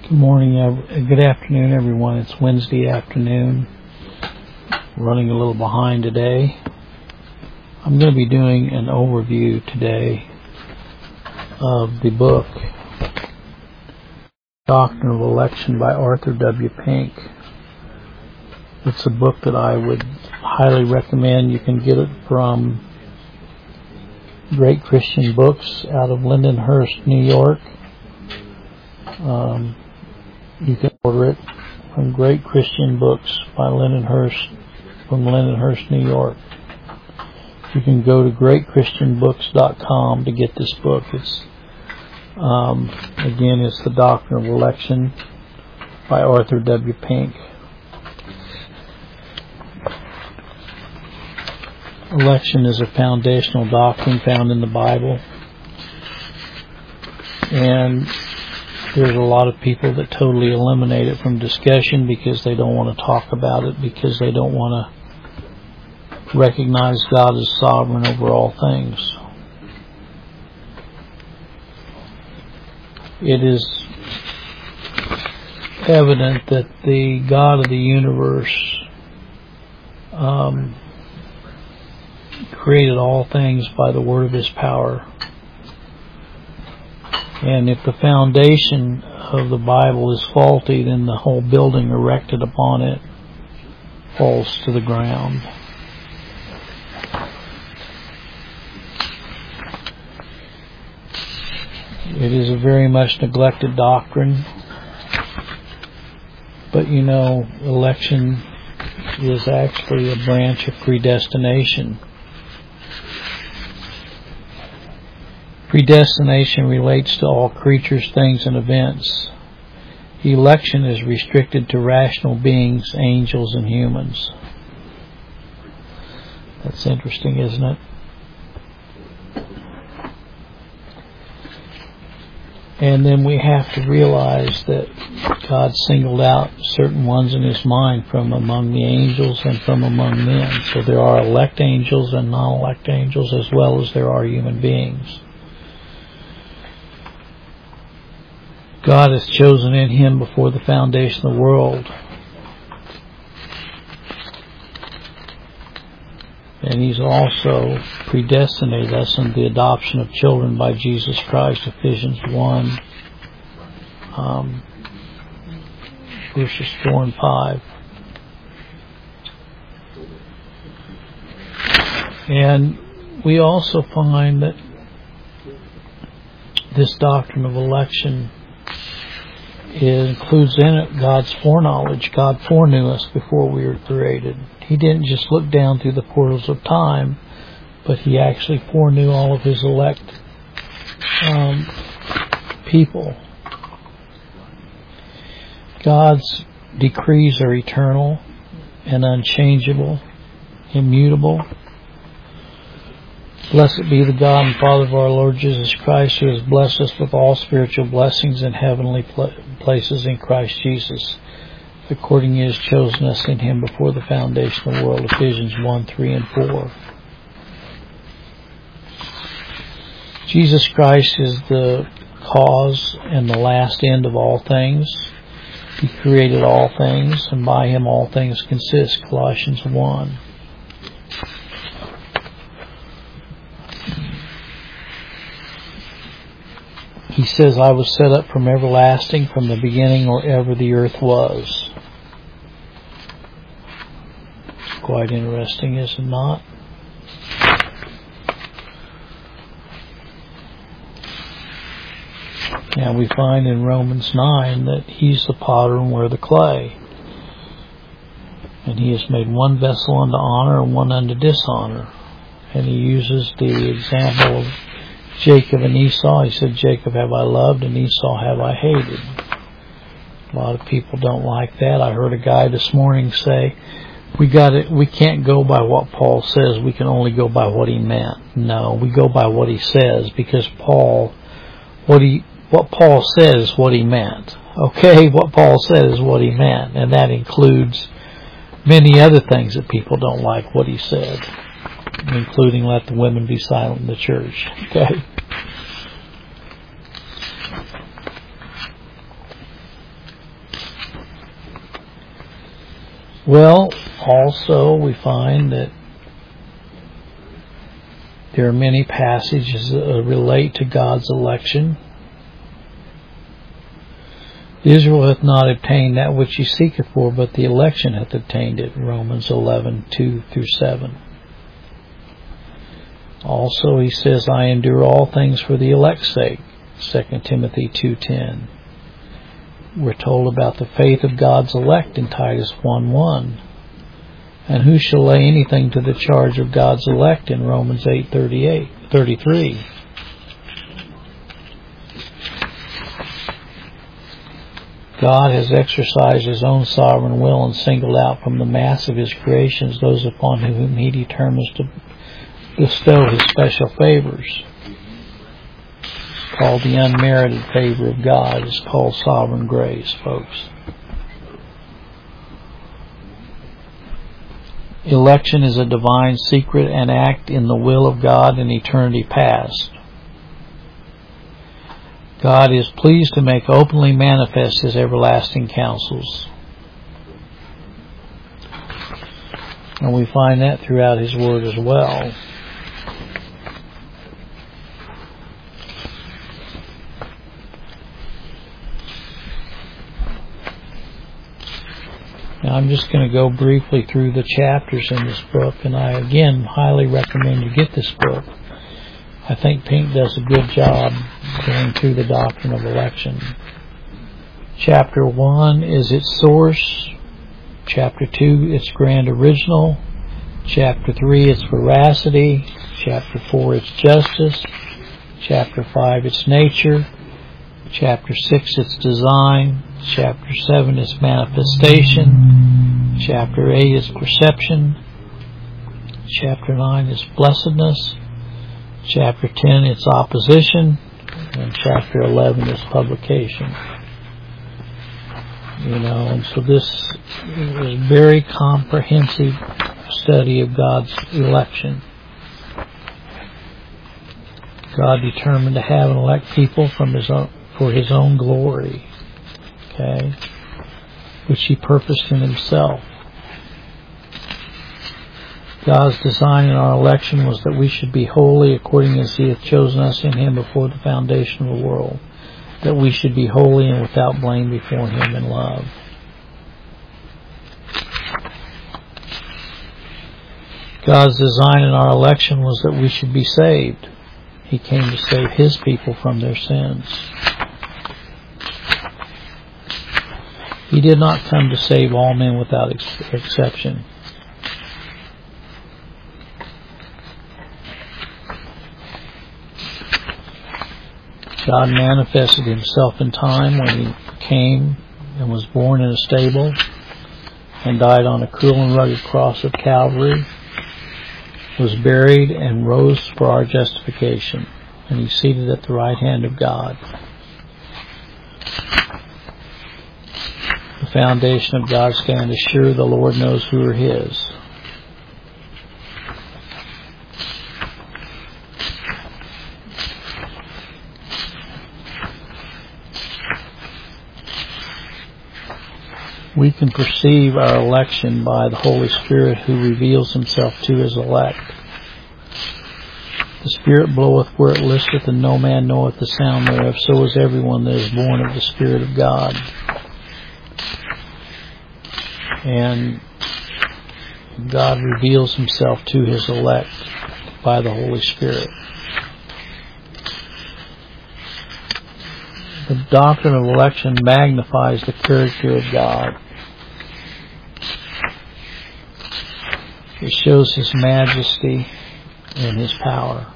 Good morning, good afternoon, everyone. It's Wednesday afternoon. Running a little behind today. I'm going to be doing an overview today of the book Doctrine of Election by Arthur W. Pink. It's a book that I would highly recommend. You can get it from Great Christian Books out of Lindenhurst, New York. You can order it from Great Christian Books by Lindenhurst, from Lindenhurst, New York. You can go to greatchristianbooks.com to get this book. It's again, it's The Doctrine of Election by Arthur W. Pink. Election is a foundational doctrine found in the Bible, and there's a lot of people that totally eliminate it from discussion because they don't want to talk about it, because they don't want to recognize God as sovereign over all things. It is evident that the God of the universe created all things by the word of His power. And if the foundation of the Bible is faulty, then the whole building erected upon it falls to the ground. It is a very much neglected doctrine. But you know, election is actually a branch of predestination. Predestination relates to all creatures, things, and events. Election is restricted to rational beings, angels, and humans. That's interesting, isn't it? And then we have to realize that God singled out certain ones in His mind from among the angels and from among men. So there are elect angels and non-elect angels, as well as there are human beings. God has chosen in Him before the foundation of the world. And He's also predestinated us in the adoption of children by Jesus Christ, Ephesians 1, verses 4 and 5. And we also find that this doctrine of election includes in it God's foreknowledge. God foreknew us before we were created. He didn't just look down through the portals of time, but He actually foreknew all of His elect people. God's decrees are eternal and unchangeable, immutable. Blessed be the God and Father of our Lord Jesus Christ, who has blessed us with all spiritual blessings in heavenly places in Christ Jesus, according He has chosen us in Him before the foundation of the world, Ephesians 1, 3, and 4. Jesus Christ is the cause and the last end of all things. He created all things, and by Him all things consist, Colossians 1. He says, I was set up from everlasting, from the beginning or ever the earth was. It's quite interesting, is it not? And we find in Romans 9 that He's the potter and we're the clay. And He has made one vessel unto honor and one unto dishonor. And He uses the example of Jacob and Esau. He said, Jacob have I loved and Esau have I hated. A lot of people don't like that. I heard a guy this morning say, we can't go by what Paul says, we can only go by what he meant. No, we go by what he says, because what Paul said is what he meant. Okay, what Paul said is what he meant, and that includes many other things that people don't like what he said, including let the women be silent in the church. Okay. Well, also we find that there are many passages that relate to God's election. Israel hath not obtained that which he seeketh for, but the election hath obtained it. Romans 11:2-7. Also he says, I endure all things for the elect's sake. 2 Timothy 2:10. We're told about the faith of God's elect in Titus 1:1. And who shall lay anything to the charge of God's elect in Romans 8:33. God has exercised his own sovereign will and singled out from the mass of his creations those upon whom he determines to bestow his special favors. It's called the unmerited favor of God. It's called sovereign grace, folks. Election is a divine secret and act in the will of God in eternity past. God is pleased to make openly manifest his everlasting counsels. And we find that throughout his word as well. Now I'm just going to go briefly through the chapters in this book, and I again highly recommend you get this book. I think Pink does a good job going through the doctrine of election. Chapter 1 is its source. Chapter 2, its grand original. Chapter 3, its veracity. Chapter 4, its justice. Chapter 5, its nature. Chapter 6, its design. Chapter 7, its manifestation. Chapter 8, its perception. Chapter 9, its blessedness. Chapter 10, its opposition. And chapter 11, its publication. And so this is a very comprehensive study of God's election. God determined to have and elect people for his own glory, okay, which he purposed in himself. God's design in our election was that we should be holy according as he hath chosen us in him before the foundation of the world, that we should be holy and without blame before him in love. God's design in our election was that we should be saved. He came to save his people from their sins. He did not come to save all men without exception. God manifested himself in time when he came and was born in a stable and died on a cruel and rugged cross of Calvary, was buried and rose for our justification, and he's seated at the right hand of God. The foundation of God's stand is sure. The Lord knows who are his. We can perceive our election by the Holy Spirit who reveals himself to his elect. The Spirit bloweth where it listeth, and no man knoweth the sound thereof. So is everyone that is born of the Spirit of God. And God reveals himself to his elect by the Holy Spirit. The doctrine of election magnifies the character of God. It shows his majesty and his power.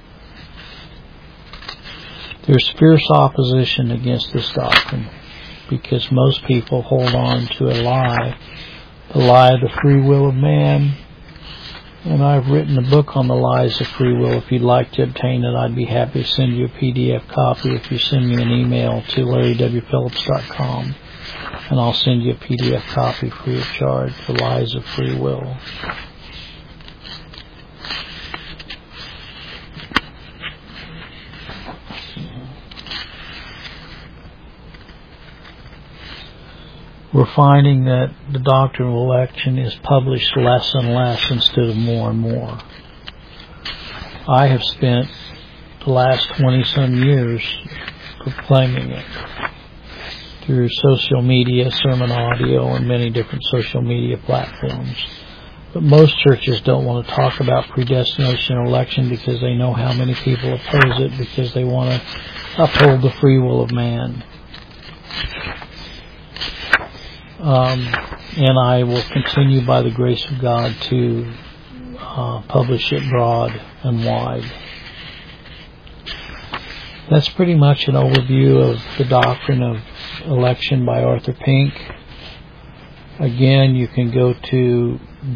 There's fierce opposition against this doctrine because most people hold on to a lie, the lie of the free will of man. And I've written a book on the lies of free will. If you'd like to obtain it, I'd be happy to send you a PDF copy if you send me an email to LarryWPhillips.com, and I'll send you a PDF copy free of charge, The Lies of Free Will. we're finding that the doctrine of election is published less and less instead of more and more. I have spent the last 20-some years proclaiming it through social media, sermon audio, and many different social media platforms. But most churches don't want to talk about predestination or election because they know how many people oppose it because they want to uphold the free will of man. And I will continue by the grace of God to publish it broad and wide. That's pretty much an overview of the doctrine of election by Arthur Pink. Again, you can go to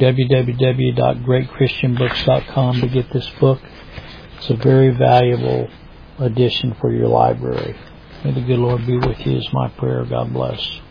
www.greatchristianbooks.com to get this book. It's a very valuable addition for your library. May the good Lord be with you is my prayer. God bless.